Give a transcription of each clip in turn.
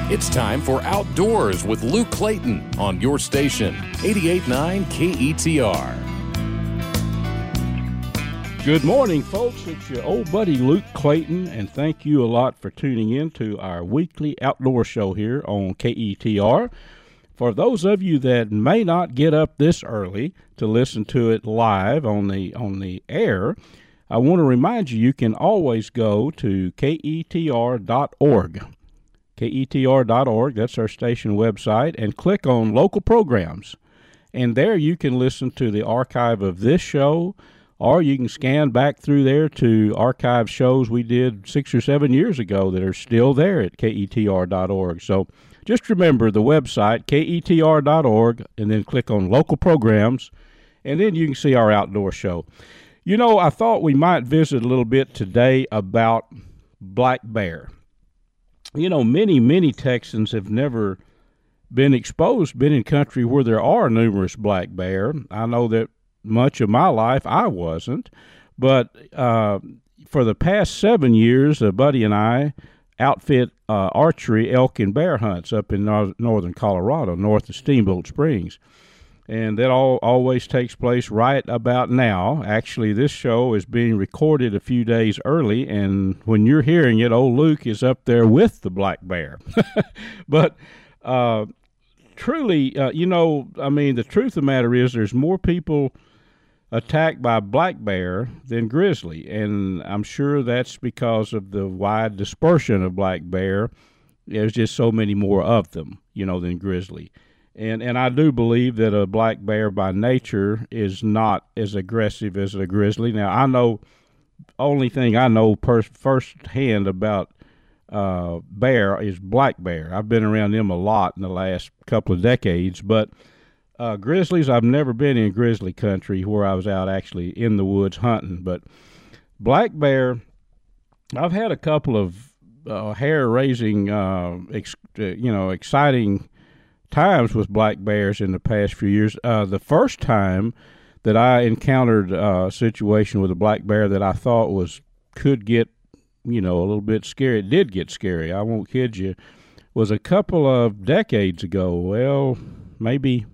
It's time for Outdoors with Luke Clayton on your station, 88.9 KETR. Good morning, folks. It's your old buddy Luke Clayton, and thank you a lot for tuning in to our weekly outdoor show here on KETR. For those of you that may not get up this early to listen to it live on the air, I want to remind you can always go to KETR.org. KETR.org, that's our station website, and click on local programs. And there you can listen to the archive of this show, or you can scan back through there to archive shows we did 6 or 7 years ago that are still there at KETR.org. So just remember the website, KETR.org, and then click on local programs, and then you can see our outdoor show. You know, I thought we might visit a little bit today about black bear. You know, many Texans have never been in country where there are numerous black bear. I know that much of my life I wasn't, but for the past 7 years, a buddy and I outfit archery elk and bear hunts up in northern Colorado, north of Steamboat Springs. And that always takes place right about now. Actually, this show is being recorded a few days early, and when you're hearing it, old Luke is up there with the black bear. But truly, the truth of the matter is there's more people attacked by black bear than grizzly, and I'm sure that's because of the wide dispersion of black bear. There's just so many more of them, than grizzly. And I do believe that a black bear by nature is not as aggressive as a grizzly. Now, only thing I know firsthand about bear is black bear. I've been around them a lot in the last couple of decades, but grizzlies, I've never been in grizzly country where I was out actually in the woods hunting. But black bear, I've had a couple of hair-raising, exciting times with black bears in the past few years. The first time that I encountered a situation with a black bear that I thought could get, a little bit scary. It did get scary. I won't kid you. Was a couple of decades ago. Well, maybe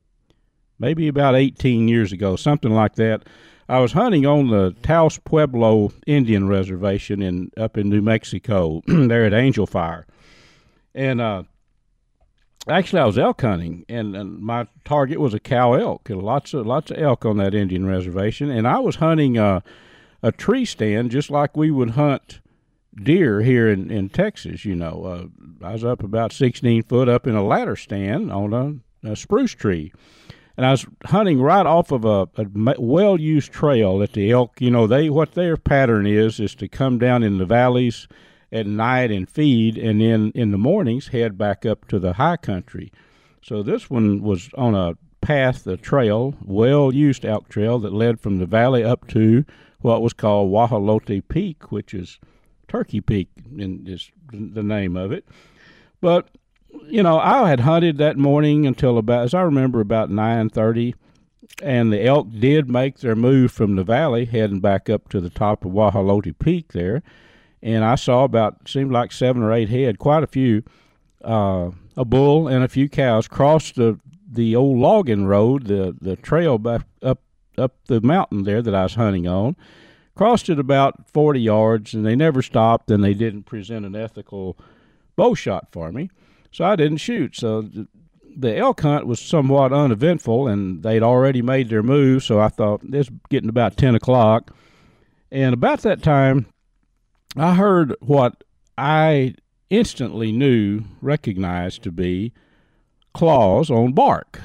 about 18 years ago, something like that. I was hunting on the Taos Pueblo Indian Reservation up in New Mexico, there at Angel Fire. And actually, I was elk hunting, and my target was a cow elk. Lots of elk on that Indian reservation, and I was hunting a tree stand just like we would hunt deer here in Texas. I was up about 16 foot up in a ladder stand on a spruce tree, and I was hunting right off of a well-used trail that the elk. What their pattern is to come down in the valleys at night and feed, and then in the mornings head back up to the high country. So this one was on a trail, well-used elk trail that led from the valley up to what was called Wahalote Peak, which is Turkey Peak, is the name of it. But, I had hunted that morning until about 9:30, and the elk did make their move from the valley, heading back up to the top of Wahalote Peak there. And I saw seemed like 7 or 8 head, quite a few, a bull and a few cows cross the old logging road, the trail back up the mountain there that I was hunting on. Crossed it about 40 yards, and they never stopped, and they didn't present an ethical bow shot for me. So I didn't shoot. So the elk hunt was somewhat uneventful, and they'd already made their move, so I thought, this is getting about 10 o'clock. And about that time, I heard what I instantly recognized to be claws on bark.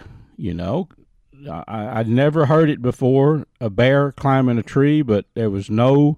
I'd never heard it before, a bear climbing a tree, but there was no,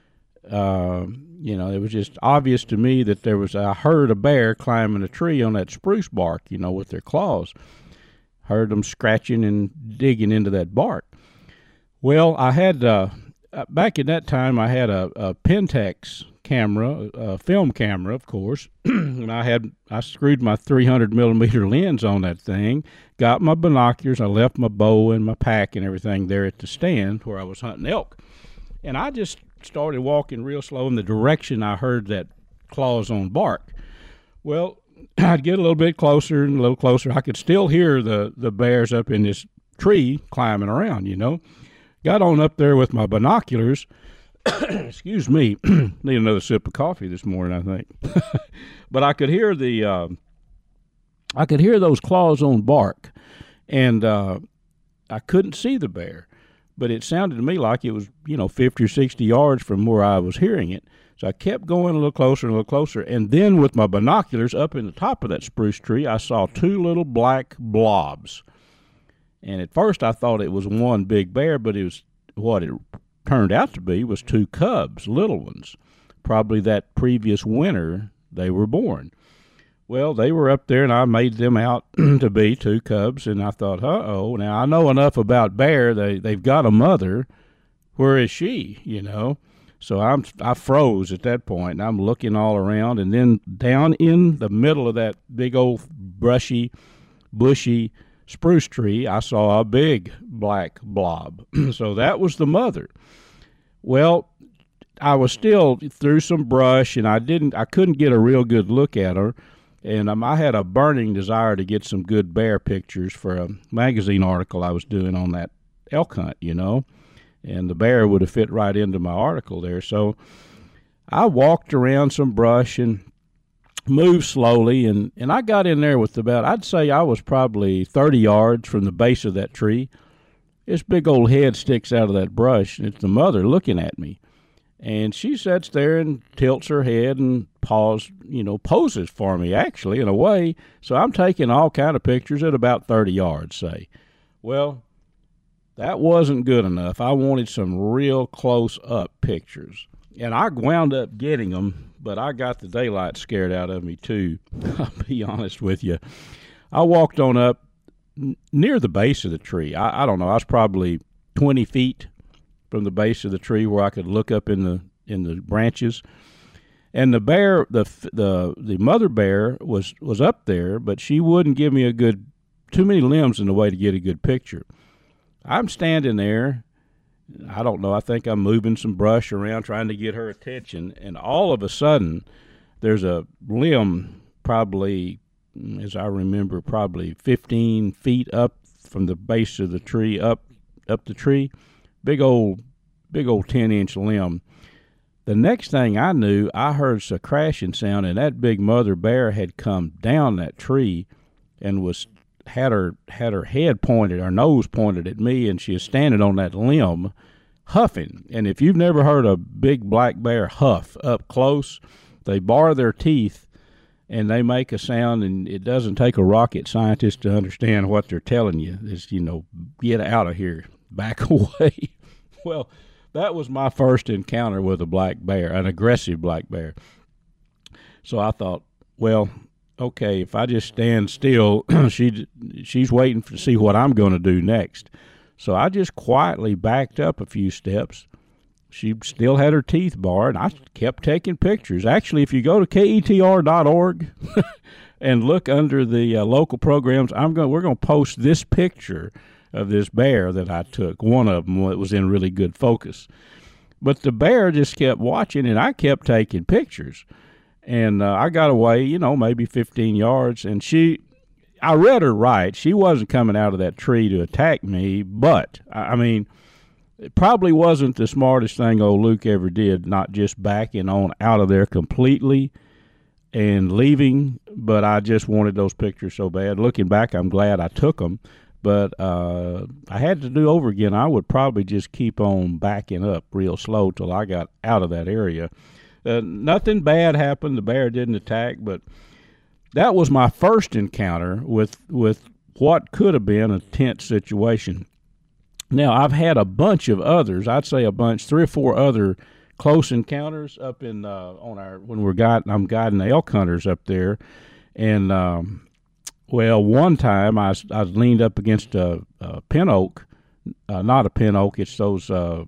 it was just obvious to me that I heard a bear climbing a tree on that spruce bark, with their claws. Heard them scratching and digging into that bark. Well, I had back in that time, I had a Pentax camera, a film camera, of course, and I screwed my 300 millimeter lens on that thing, got my binoculars, I left my bow and my pack and everything there at the stand where I was hunting elk, and I just started walking real slow in the direction I heard that claws on bark. Well, I'd get a little bit closer and a little closer. I could still hear the bears up in this tree climbing around, Got on up there with my binoculars. Excuse me. Need another sip of coffee this morning, I think. But I could hear those claws on bark, and I couldn't see the bear, but it sounded to me like it was, 50 or 60 yards from where I was hearing it. So I kept going a little closer and a little closer, and then with my binoculars up in the top of that spruce tree, I saw two little black blobs. And at first I thought it was one big bear, but it was what it turned out to be was two cubs, little ones. Probably that previous winter they were born. Well, they were up there, and I made them out to be two cubs, and I thought, uh-oh, now I know enough about bear. They've got a mother. Where is she, So I froze at that point, and I'm looking all around, and then down in the middle of that big old bushy spruce tree, I saw a big black blob. So that was the mother. Well, I was still through some brush, and I couldn't get a real good look at her, and I had a burning desire to get some good bear pictures for a magazine article I was doing on that elk hunt, and the bear would have fit right into my article there. So I walked around some brush and moved slowly, and I got in there with I'd say I was probably 30 yards from the base of that tree. This big old head sticks out of that brush, and it's the mother looking at me. And she sits there and tilts her head and poses for me, actually, in a way. So I'm taking all kind of pictures at about 30 yards, say. Well, that wasn't good enough. I wanted some real close-up pictures. And I wound up getting them, but I got the daylight scared out of me, too. I'll be honest with you. I walked on up near the base of the tree. I don't know. I was probably 20 feet from the base of the tree where I could look up in the branches. And the bear, the mother bear was up there, but she wouldn't give me too many limbs in the way to get a good picture. I'm standing there. I don't know. I think I'm moving some brush around trying to get her attention. And all of a sudden, there's a limb probably, as I remember, probably 15 feet up from the base of the tree, up the tree. Big old 10-inch limb. The next thing I knew, I heard a crashing sound, and that big mother bear had come down that tree and had her head pointed, her nose pointed at me, and she was standing on that limb, huffing. And if you've never heard a big black bear huff up close, they bar their teeth and they make a sound, and it doesn't take a rocket scientist to understand what they're telling you. It's, get out of here, back away. Well, that was my first encounter with a black bear, an aggressive black bear. So I thought, well, okay, if I just stand still, she's waiting to see what I'm going to do next. So I just quietly backed up a few steps. She still had her teeth barred, and I kept taking pictures. Actually, if you go to KETR.org and look under the local programs, we're going to post this picture of this bear that I took, one of them that was in really good focus. But the bear just kept watching, and I kept taking pictures. And I got away, maybe 15 yards, and I read her right. She wasn't coming out of that tree to attack me, but, it probably wasn't the smartest thing old Luke ever did, not just backing on out of there completely and leaving, but I just wanted those pictures so bad. Looking back, I'm glad I took them. But I had to do over again. I would probably just keep on backing up real slow till I got out of that area. Nothing bad happened. The bear didn't attack, but that was my first encounter with what could have been a tense situation. Now, I've had a bunch of others. I'd say a bunch, 3 or 4 other close encounters up in I'm guiding the elk hunters up there, and well, one time I leaned up against a pin oak, not a pin oak. It's those, I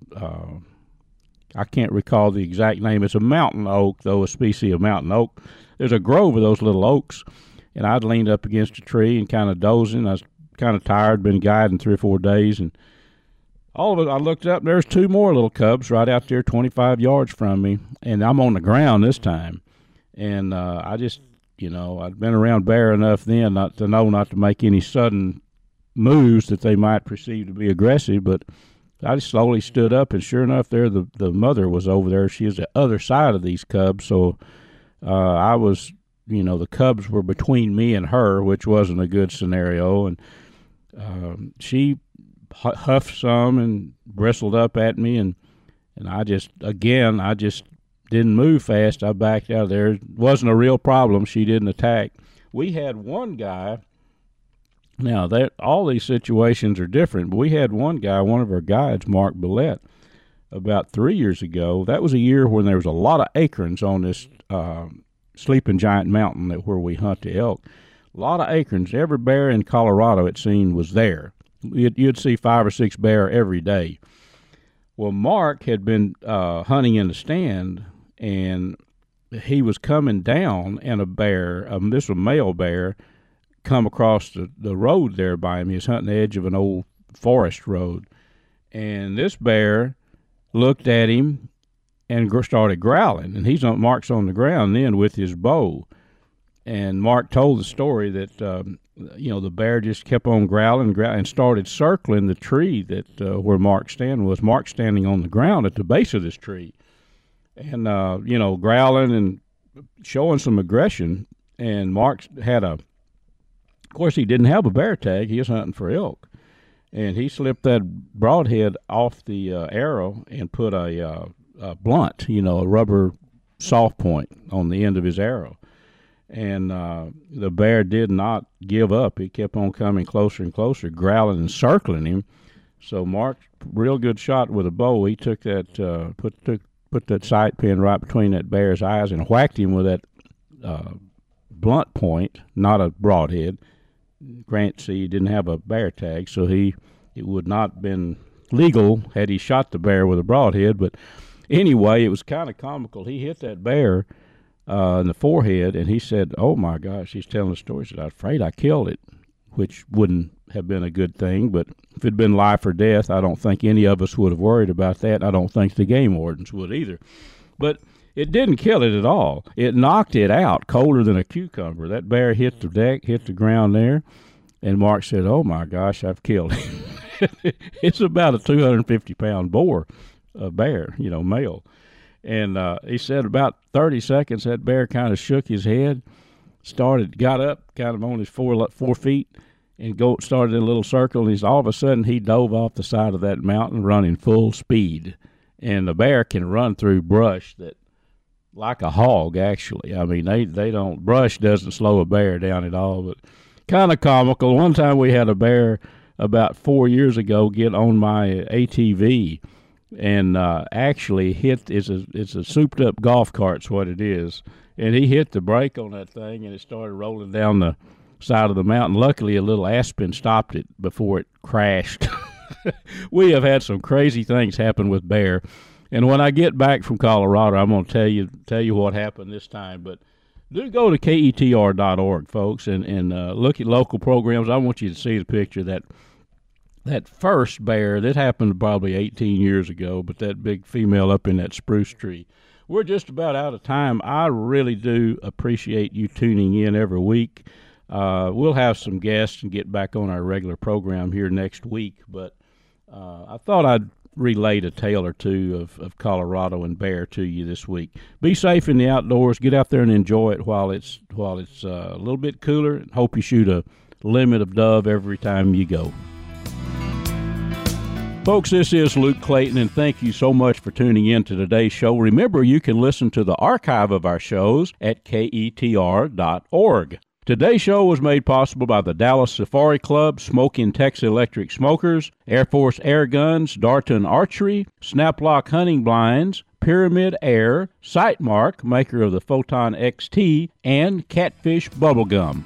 can't recall the exact name. It's a mountain oak, though, a species of mountain oak. There's a grove of those little oaks, and I'd leaned up against a tree and kind of dozing. I was kind of tired, been guiding 3 or 4 days, and all of it, I looked up, and there's 2 more little cubs right out there 25 yards from me, and I'm on the ground this time. And I just You know, I'd been around bear enough then not to know not to make any sudden moves that they might perceive to be aggressive, but I just slowly stood up, and sure enough, there the mother was over there. She was the other side of these cubs, so I was, the cubs were between me and her, which wasn't a good scenario, and she huffed some and bristled up at me, and I just didn't move fast. I backed out of there. It wasn't a real problem. She didn't attack. We had one guy. Now, all these situations are different, but we had one guy, one of our guides, Mark Billette, about 3 years ago. That was a year when there was a lot of acorns on this Sleeping Giant Mountain where we hunt the elk. A lot of acorns. Every bear in Colorado, it seemed, was there. You'd see 5 or 6 bear every day. Well, Mark had been hunting in the stand, and he was coming down, and a bear, this was a male bear, come across the road there by him. He was hunting the edge of an old forest road. And this bear looked at him and started growling. And Mark's on the ground then with his bow. And Mark told the story that, the bear just kept on growling and started circling the tree that where Mark's stand was. Mark's standing on the ground at the base of this tree. And, growling and showing some aggression. And Mark had of course, he didn't have a bear tag. He was hunting for elk. And he slipped that broadhead off the arrow and put a blunt, a rubber soft point on the end of his arrow. And the bear did not give up. He kept on coming closer and closer, growling and circling him. So Mark, real good shot with a bow. He took that, put that sight pin right between that bear's eyes and whacked him with that blunt point, not a broadhead. Grant C didn't have a bear tag, so it would not have been legal had he shot the bear with a broadhead. But anyway, it was kind of comical. He hit that bear in the forehead, and he said, "Oh my gosh," he's telling the story. He said, "I'm afraid I killed it," which wouldn't have been a good thing. But if it'd been life or death, I don't think any of us would have worried about that. I don't think the game wardens would either. But it didn't kill it at all. It knocked it out colder than a cucumber. That bear hit the deck, hit the ground there, and Mark said, "Oh, my gosh, I've killed him." It's about a 250-pound boar, a bear, male. And he said about 30 seconds, that bear kind of shook his head, got up kind of on his four feet, and started in a little circle, and all of a sudden he dove off the side of that mountain running full speed. And the bear can run through brush like a hog, actually. I mean, brush doesn't slow a bear down at all, but kind of comical. One time we had a bear about 4 years ago get on my ATV and actually it's a souped up golf cart's what it is. And he hit the brake on that thing and it started rolling down the side of the mountain. Luckily, a little aspen stopped it before it crashed. We have had some crazy things happen with bear. And when I get back from Colorado, I'm going to tell you what happened this time. But do go to KETR.org, folks, and look at local programs. I want you to see the picture of that first bear. That happened probably 18 years ago, but that big female up in that spruce tree. We're just about out of time. I really do appreciate you tuning in every week. We'll have some guests and get back on our regular program here next week, but I thought I'd relate a tale or two of Colorado and bear to you this week. Be safe in the outdoors. Get out there and enjoy it while it's a little bit cooler. And hope you shoot a limit of dove every time you go. Folks, this is Luke Clayton, and thank you so much for tuning in to today's show. Remember, you can listen to the archive of our shows at KETR.org. Today's show was made possible by the Dallas Safari Club, Smokin' Texas Electric Smokers, Air Force Air Guns, Darton Archery, Snaplock Hunting Blinds, Pyramid Air, Sightmark, maker of the Photon XT, and Catfish Bubblegum.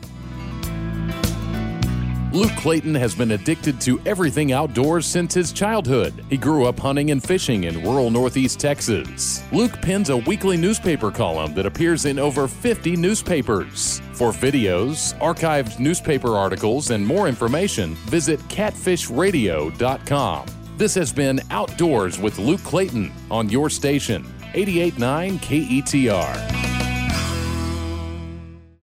Luke Clayton has been addicted to everything outdoors since his childhood. He grew up hunting and fishing in rural Northeast Texas. Luke pens a weekly newspaper column that appears in over 50 newspapers. For videos, archived newspaper articles, and more information, visit catfishradio.com. This has been Outdoors with Luke Clayton on your station, 88.9 KETR.